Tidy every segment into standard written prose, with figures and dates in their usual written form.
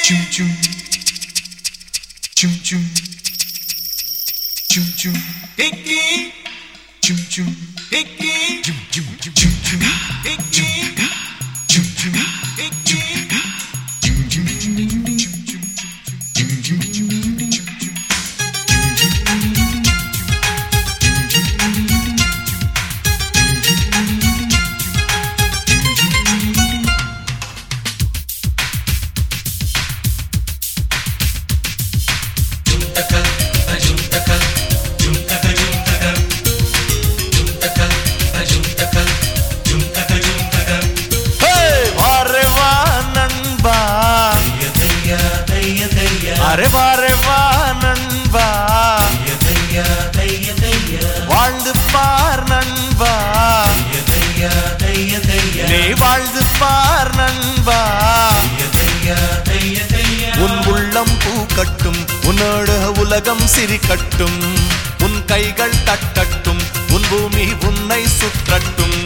chum chum chum chum chum chum hickey chum chum hickey chum chum chum chum hickey chum chum hickey chum chum chum chum chum chum अरे वारे वा नन्बा வாழ்ந்து பார் நண்பா நீ வாழ்ந்து பார் நண்பா உன் உள்ளம் பூக்கட்டும் உன்னோட உலகம் சிரிக்கட்டும் உன் கைகள் தட்டட்டும் உன் பூமி உன்னை சுற்றட்டும்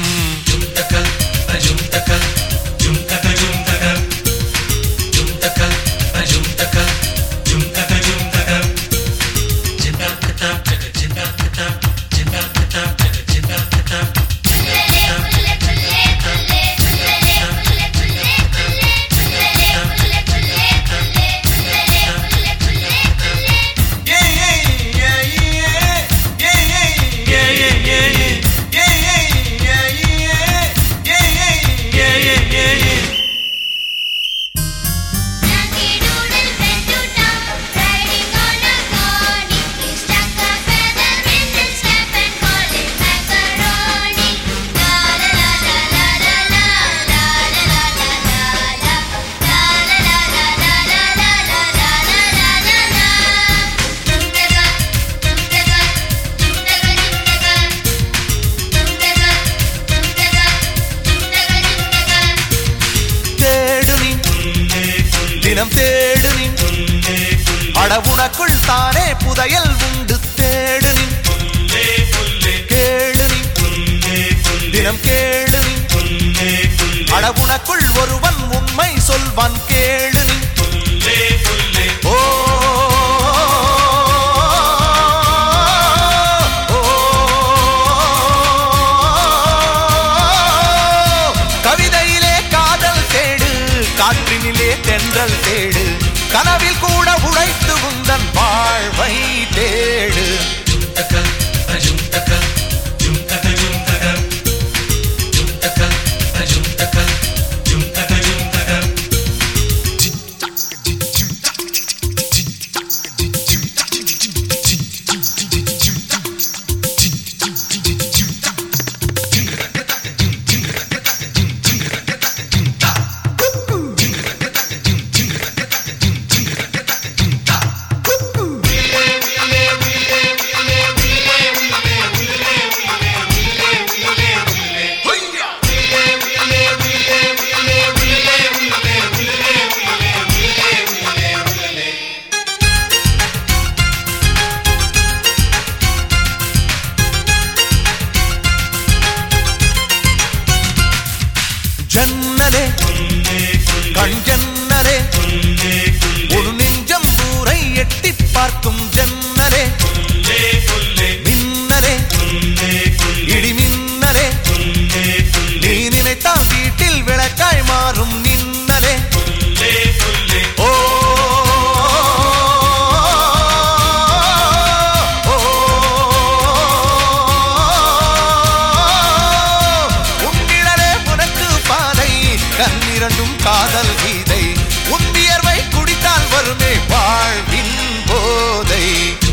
தினம் தேடு நீ அட உனக்குள் தானே புதையல் உண்டு தேடு நீ கேளு நீ தினம் கேளு நீ அட உனக்குள் ஒருவன் உண்மை சொல்வான் கேளு நீ ஓ கவிதையிலே காதல் தேடு காற்றினிலே தென்றல் தேடு கனவில் கூட உழைத்து உந்தன் வாழ்வை தேடு ஜன்னலே கண் ஜன்னலே ஒரு நெஞ்சம் ஊரை எட்டி பார்க்கும் ஜன்னலே மின்னலே இடி மின்னலே நீ நினைத்தால் வீட்டில் விளக்காய் மாறும் நின்னலே ஓ கண்ணிரண்டும் காதல் கீதை உன் வியர்வை குடித்தால் வருமே வாழ்வின் போதை